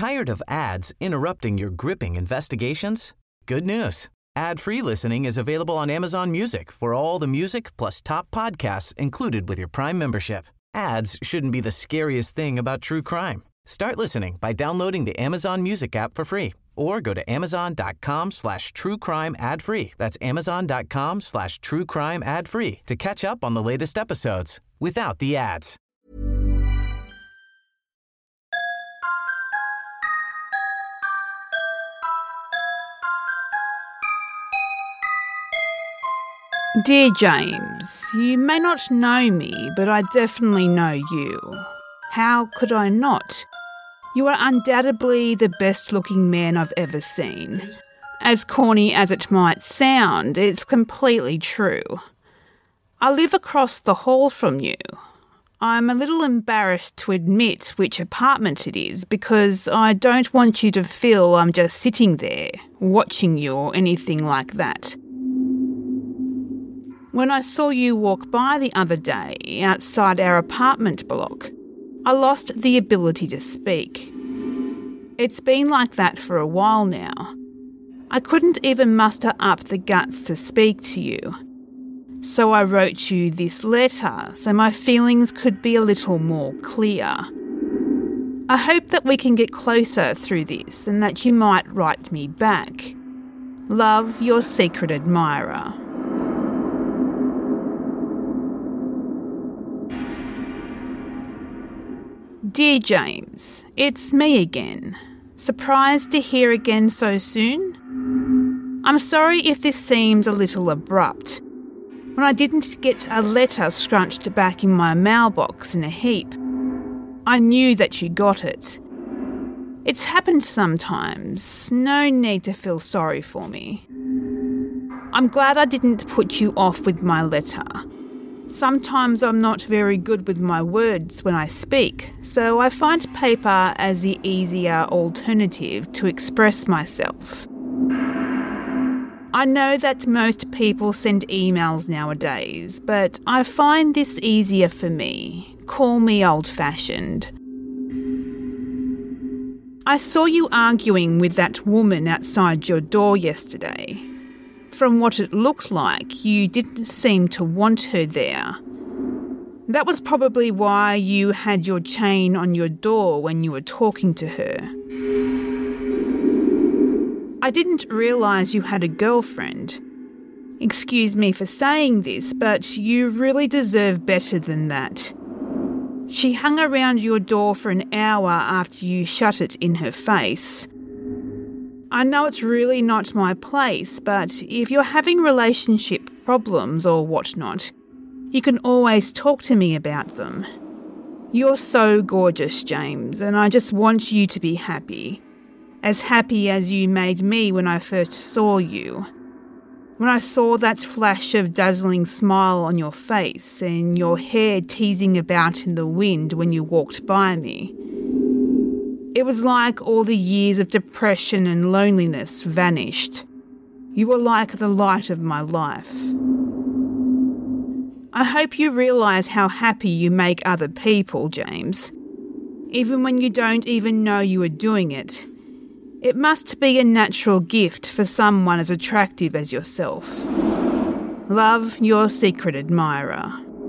Tired of ads interrupting your gripping investigations? Good news. Ad-free listening is available on Amazon Music for all the music plus top podcasts included with your Prime membership. Ads shouldn't be the scariest thing about true crime. Start listening by downloading the Amazon Music app for free or go to amazon.com/truecrime ad-free. That's amazon.com/truecrime ad-free to catch up on the latest episodes without the ads. Dear James, you may not know me, but I definitely know you. How could I not? You are undoubtedly the best-looking man I've ever seen. As corny as it might sound, it's completely true. I live across the hall from you. I'm a little embarrassed to admit which apartment it is because I don't want you to feel I'm just sitting there, watching you or anything like that. When I saw you walk by the other day outside our apartment block, I lost the ability to speak. It's been like that for a while now. I couldn't even muster up the guts to speak to you. So I wrote you this letter so my feelings could be a little more clear. I hope that we can get closer through this and that you might write me back. Love, your secret admirer. Dear James, it's me again. Surprised to hear again so soon? I'm sorry if this seems a little abrupt. When I didn't get a letter scrunched back in my mailbox in a heap, I knew that you got it. It's happened sometimes. No need to feel sorry for me. I'm glad I didn't put you off with my letter. Sometimes I'm not very good with my words when I speak, so I find paper as the easier alternative to express myself. I know that most people send emails nowadays, but I find this easier for me. Call me old-fashioned. I saw you arguing with that woman outside your door yesterday. From what it looked like, you didn't seem to want her there. That was probably why you had your chain on your door when you were talking to her. I didn't realise you had a girlfriend. Excuse me for saying this, but you really deserve better than that. She hung around your door for an hour after you shut it in her face. I know it's really not my place, but if you're having relationship problems or whatnot, you can always talk to me about them. You're so gorgeous, James, and I just want you to be happy. As happy as you made me when I first saw you. When I saw that flash of dazzling smile on your face and your hair teasing about in the wind when you walked by me. It was like all the years of depression and loneliness vanished. You were like the light of my life. I hope you realise how happy you make other people, James. Even when you don't even know you are doing it. It must be a natural gift for someone as attractive as yourself. Love, your secret admirer.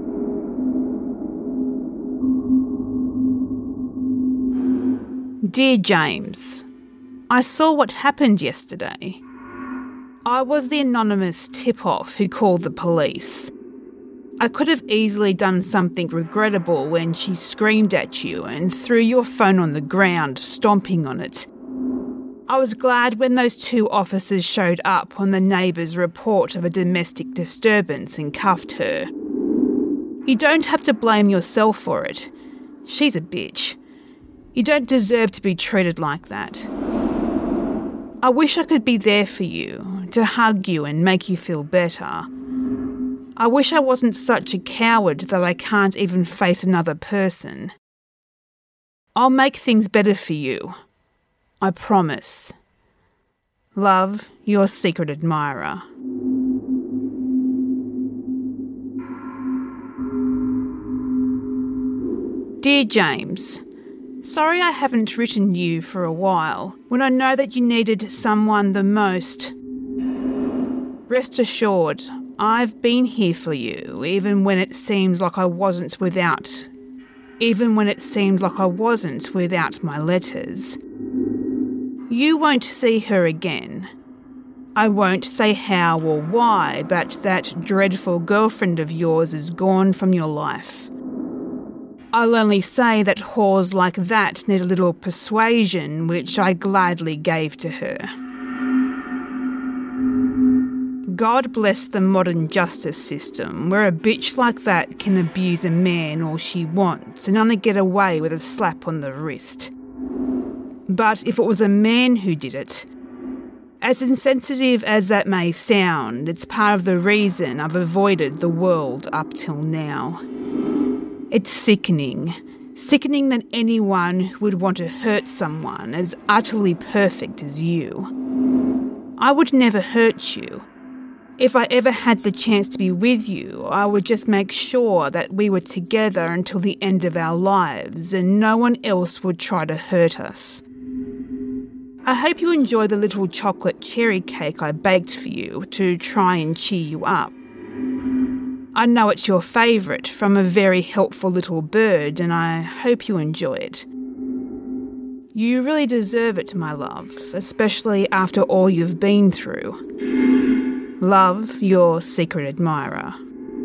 Dear James, I saw what happened yesterday. I was the anonymous tip-off who called the police. I could have easily done something regrettable when she screamed at you and threw your phone on the ground, stomping on it. I was glad when those two officers showed up on the neighbour's report of a domestic disturbance and cuffed her. You don't have to blame yourself for it. She's a bitch. You don't deserve to be treated like that. I wish I could be there for you, to hug you and make you feel better. I wish I wasn't such a coward that I can't even face another person. I'll make things better for you. I promise. Love, your secret admirer. Dear James, Sorry I haven't written you for a while, when I know that you needed someone the most. Rest assured, I've been here for you, even when it seems like I wasn't without my letters. You won't see her again. I won't say how or why, but that dreadful girlfriend of yours is gone from your life. I'll only say that whores like that need a little persuasion, which I gladly gave to her. God bless the modern justice system, where a bitch like that can abuse a man all she wants and only get away with a slap on the wrist. But if it was a man who did it, as insensitive as that may sound, it's part of the reason I've avoided the world up till now. It's sickening that anyone who would want to hurt someone as utterly perfect as you. I would never hurt you. If I ever had the chance to be with you, I would just make sure that we were together until the end of our lives and no one else would try to hurt us. I hope you enjoy the little chocolate cherry cake I baked for you to try and cheer you up. I know it's your favourite from a very helpful little bird, and I hope you enjoy it. You really deserve it, my love, especially after all you've been through. Love, your secret admirer.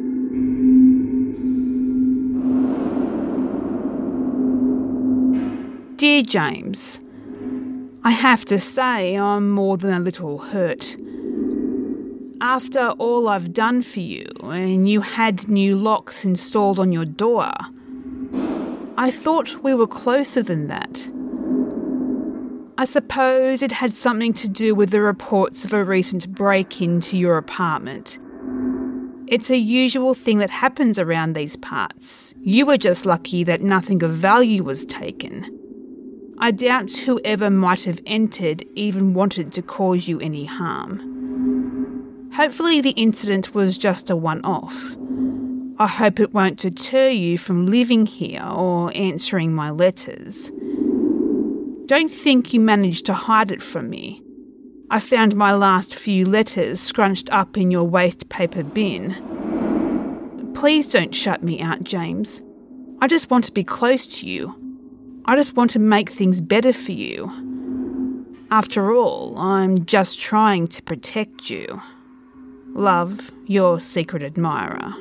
Dear James, I have to say I'm more than a little hurt. After all I've done for you, and you had new locks installed on your door, I thought we were closer than that. I suppose it had something to do with the reports of a recent break-in to your apartment. It's a usual thing that happens around these parts. You were just lucky that nothing of value was taken. I doubt whoever might have entered even wanted to cause you any harm. Hopefully the incident was just a one-off. I hope it won't deter you from living here or answering my letters. Don't think you managed to hide it from me. I found my last few letters scrunched up in your waste paper bin. Please don't shut me out, James. I just want to be close to you. I just want to make things better for you. After all, I'm just trying to protect you. Love, your secret admirer.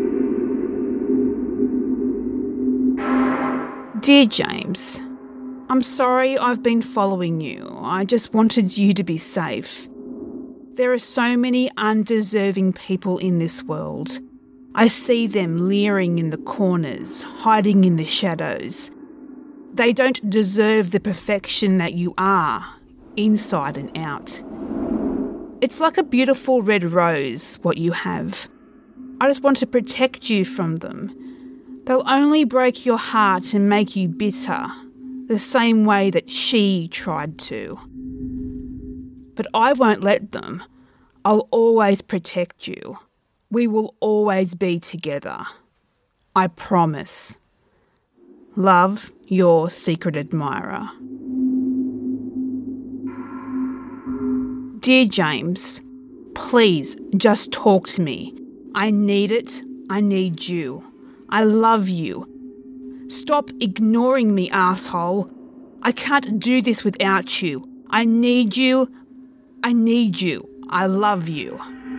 Dear James, I'm sorry I've been following you. I just wanted you to be safe. There are so many undeserving people in this world. I see them leering in the corners, hiding in the shadows. They don't deserve the perfection that you are, inside and out. It's like a beautiful red rose, what you have. I just want to protect you from them. They'll only break your heart and make you bitter, the same way that she tried to. But I won't let them. I'll always protect you. We will always be together. I promise. Love, your secret admirer. Dear James, please just talk to me. I need it. I need you. I love you. Stop ignoring me, asshole. I can't do this without you. I need you. I need you. I love you.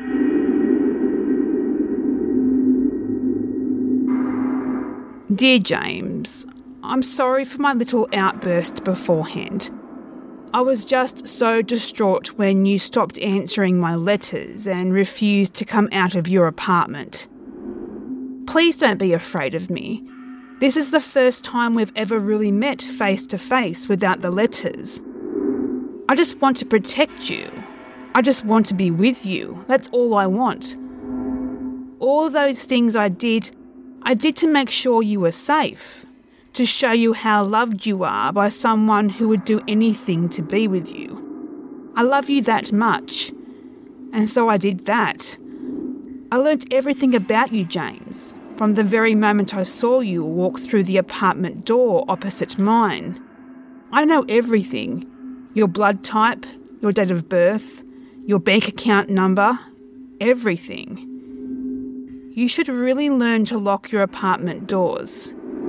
Dear James, I'm sorry for my little outburst beforehand. I was just so distraught when you stopped answering my letters and refused to come out of your apartment. Please don't be afraid of me. This is the first time we've ever really met face to face without the letters. I just want to protect you. I just want to be with you. That's all I want. All those things I did to make sure you were safe, to show you how loved you are by someone who would do anything to be with you. I love you that much, and so I did that. I learnt everything about you, James. from the very moment I saw you walk through the apartment door opposite mine. I know everything. Your blood type, your date of birth, your bank account number, everything. You should really learn to lock your apartment doors.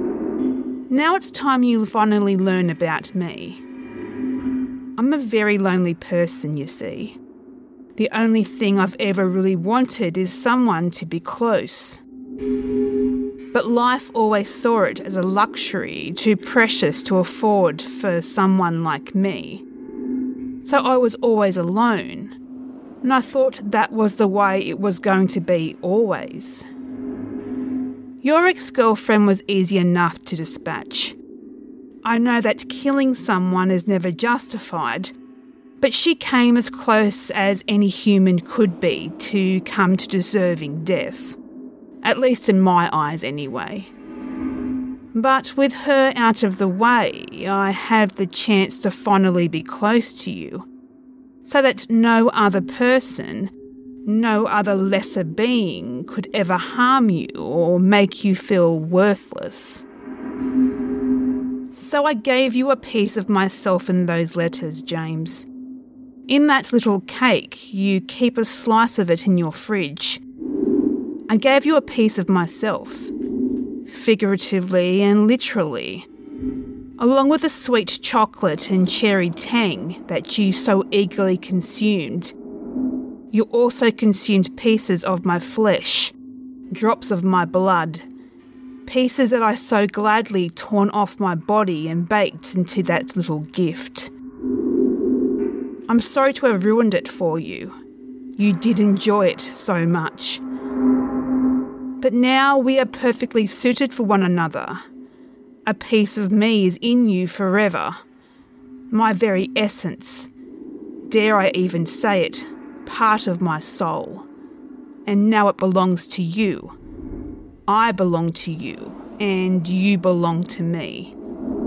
Now it's time you finally learn about me. I'm a very lonely person, you see. The only thing I've ever really wanted is someone to be close. But life always saw it as a luxury too precious to afford for someone like me. So I was always alone, and I thought that was the way it was going to be always. Your ex-girlfriend was easy enough to dispatch. I know that killing someone is never justified, but she came as close as any human could be to come to deserving death. At least in my eyes anyway. But with her out of the way, I have the chance to finally be close to you, so that no other person, no other lesser being could ever harm you or make you feel worthless. So I gave you a piece of myself in those letters, James. In that little cake, you keep a slice of it in your fridge. I gave you a piece of myself, figuratively and literally, along with the sweet chocolate and cherry tang that you so eagerly consumed. You also consumed pieces of my flesh, drops of my blood, pieces that I so gladly torn off my body and baked into that little gift. I'm sorry to have ruined it for you. You did enjoy it so much. But now we are perfectly suited for one another. A piece of me is in you forever. My very essence. Dare I even say it, part of my soul. And now it belongs to you. I belong to you, and you belong to me.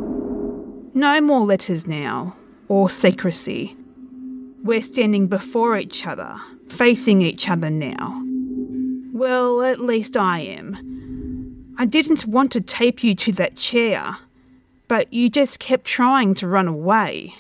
No more letters now, or secrecy. We're standing before each other, facing each other now. Well, at least I am. I didn't want to tape you to that chair, but you just kept trying to run away.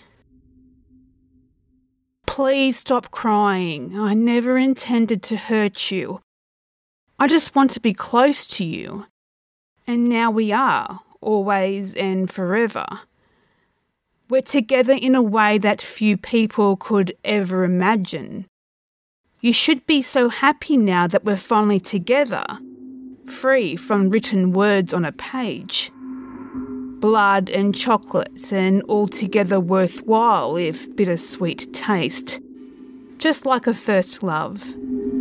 Please stop crying. I never intended to hurt you. I just want to be close to you. And now we are, always and forever. We're together in a way that few people could ever imagine. You should be so happy now that we're finally together, free from written words on a page. Blood and chocolate and altogether worthwhile if bittersweet taste. Just like a first love.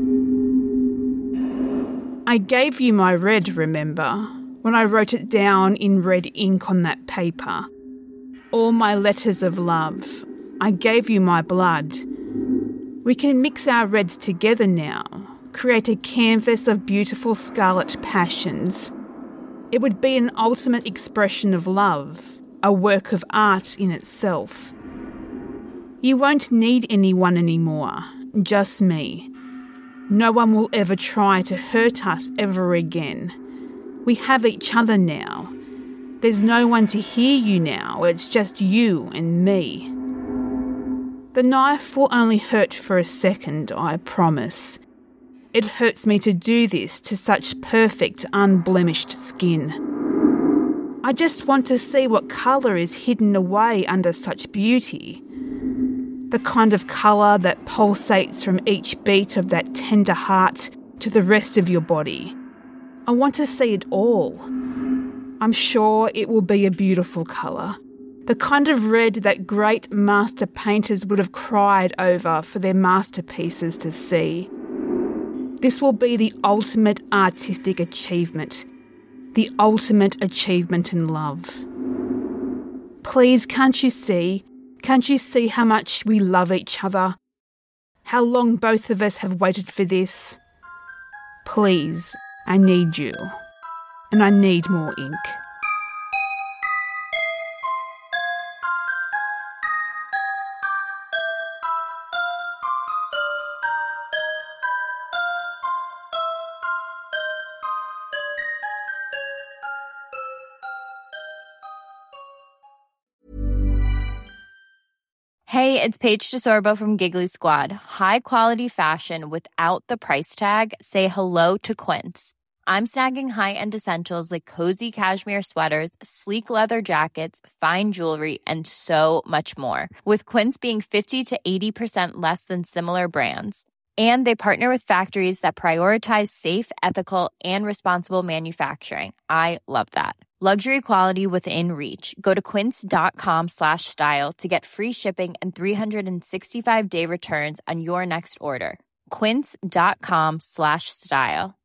I gave you my red, remember, when I wrote it down in red ink on that paper. All my letters of love. I gave you my blood. We can mix our reds together now, create a canvas of beautiful scarlet passions. It would be an ultimate expression of love, a work of art in itself. You won't need anyone anymore, just me. No one will ever try to hurt us ever again. We have each other now. There's no one to hear you now, it's just you and me. The knife will only hurt for a second, I promise. It hurts me to do this to such perfect, unblemished skin. I just want to see what colour is hidden away under such beauty. The kind of colour that pulsates from each beat of that tender heart to the rest of your body. I want to see it all. I'm sure it will be a beautiful colour. The kind of red that great master painters would have cried over for their masterpieces to see. This will be the ultimate artistic achievement. The ultimate achievement in love. Please, can't you see? Can't you see how much we love each other? How long both of us have waited for this? Please, I need you. And I need more ink. Hey, it's Paige DeSorbo from Giggly Squad. High quality fashion without the price tag. Say hello to Quince. I'm snagging high-end essentials like cozy cashmere sweaters, sleek leather jackets, fine jewelry, and so much more. With Quince being 50 to 80% less than similar brands. And they partner with factories that prioritize safe, ethical, and responsible manufacturing. I love that. Luxury quality within reach. Go to quince.com/style to get free shipping and 365-day returns on your next order. Quince.com/style.